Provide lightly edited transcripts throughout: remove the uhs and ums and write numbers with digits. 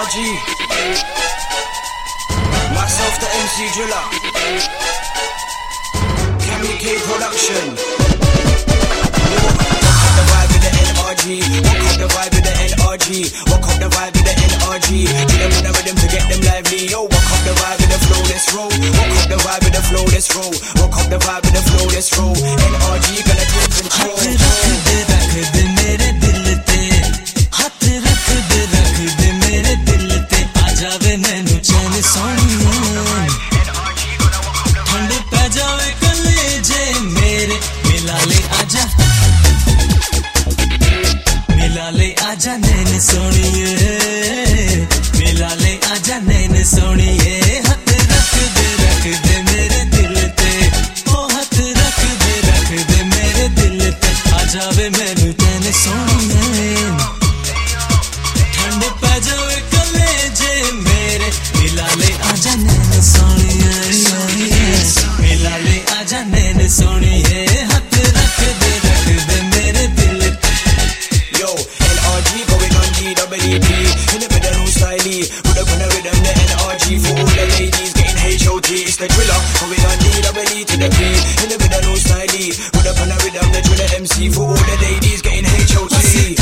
NRG. Myself, the MC Driller. Cammy K Production. Walk up the vibe with the NRG. Walk up the vibe with the NRG. Walk up the vibe with the NRG. Do them on the rhythm to get them lively. Yo, walk up the vibe with the flow, let's roll. Walk up the vibe with the flow, let's roll. Walk up the vibe with the flow, let's roll. NRG gonna take control. आजा नैन सोनिए, मिला ले आजा नैन सोनिए, हाथ रख दे मेरे दिल ते, ओ हाथ रख दे मेरे दिल ते, आजा वे मैनू नैन सोनिए, ठंड पै जावे कलेजे मेरे, मिला ले आजा नैन सोनिए, मिला ले आजा नैन सोनिए, हाथ रख दे मेरे दिल ते। Yo, NRG going on DWP. In the middle, no stylee. With a gun rhythm, the NRG for all the ladies getting HOT. It's the Driller going on DWE to the P. In the middle, no stylee. With a gun rhythm, the Driller MC for all the ladies getting HOT.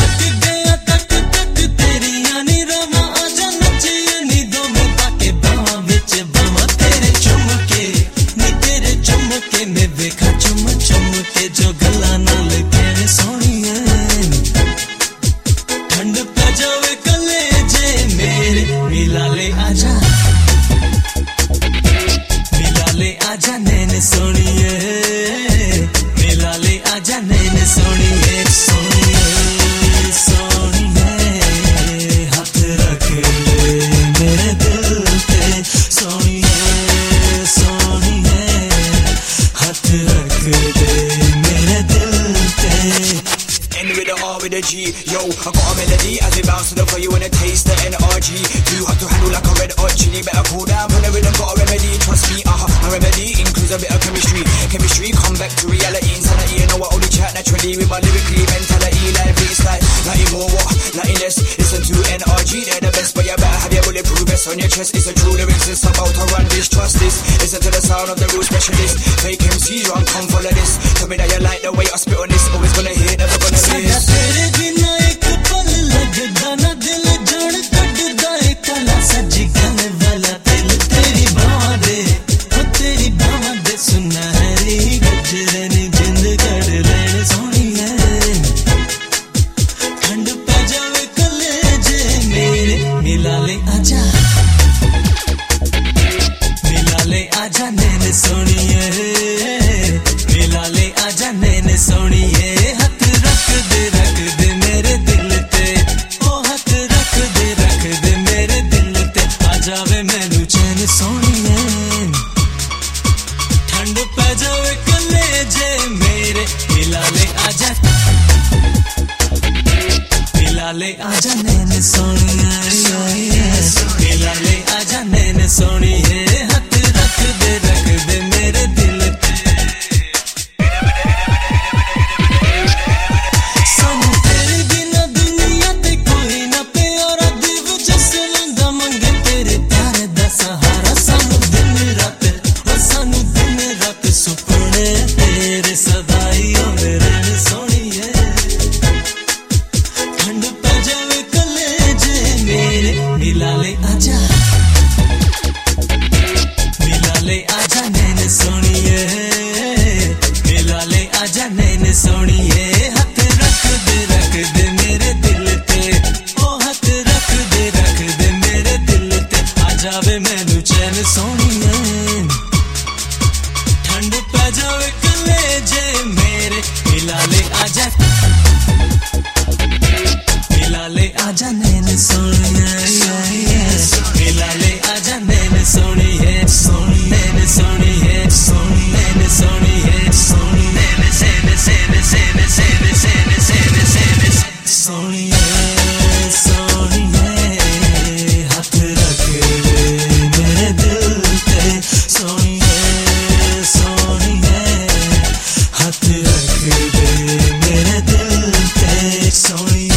आजा नैन सोनिए, मिला ले आजा नैन सोनिए, सोनिए सोनिए, हाथ रख मेरे दिल पे, सोनिए सोनिए, हाथ रख दे मेरे दिल पे। N with a R with a G, yo, I got a melody as it bounce to the floor, you wanna taste the NRG. You have to handle like a red hot chili, better cool down, put the rhythm, got a remedy, trust me, my remedy includes a bit of chemistry. Chemistry, come back to reality, insanity, you know I only chat naturally with my lyrically mentality, lively, it's like, nothing more, what, nothing less, listen to NRG, they're the best, but you better have your bulletproof vest on your chest, it's a true lyrics, it's about to run this, trust this, listen to the sound of the real specialist, fake MCs, run, come follow this, tell me that you like the way I spit on this, always gonna hit, never gonna miss. तेरे बिना एक पल लगदा ना दिल जान कटदा ए कला सजी गल वाला दिल तेरी बावां दे सुनहरी गजरे नी जिंद कड़ लैन सोनिए, ठंड पै जावे कलेजे मेरे, मिला ले आजा नैन सोनिए, मिला ले आजा नैन सोनिए, हाथ रख दे मेरे दिल ते, ओ हाथ रख दे मेरे दिल ते, आजा वे मैनू चैन सोनिए, ठंड पै जावे कलेजे मेरे, मिला ले आजा नैन सोनिए, मिला ले आजा नैन सोनिए, हाथ रख दे मेरे दिल ते। सानू तेरे बिना दुनिया ते कोई ना प्यारा, दिल जस लंदा मंगे तेरे प्यार दा सहारा, सानू दिन रात सुपने तेरे सदाई होंदे रहन सोनिए, ठंड पै जावे कलेजे मेरे, मिला ले आजा नैन सोनिए, मिला ले आजा नैन सोनिए, हाथ रख दे मेरे दिल ते, ओ हाथ रख दे मेरे दिल ते, आजा वे मैनू चैन सोनिए, ठंड पै जावे कलेजे मेरे, मिला ले आजा नैन सोनिए, मिला ले आजा नैन सोनिए, नैन सोनिए, नैन सोनिए, नैन सोनिए, हाथ रख दे मेरे दिल ते, सोनिए हाथ रख दे मेरे दिल ते, सोनिए।